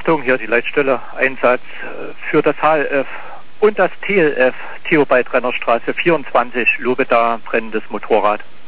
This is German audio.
Achtung, hier die Leitstelle, Einsatz für das HLF und das TLF, Theobald-Rennerstraße 24, Lobeda, brennendes Motorrad.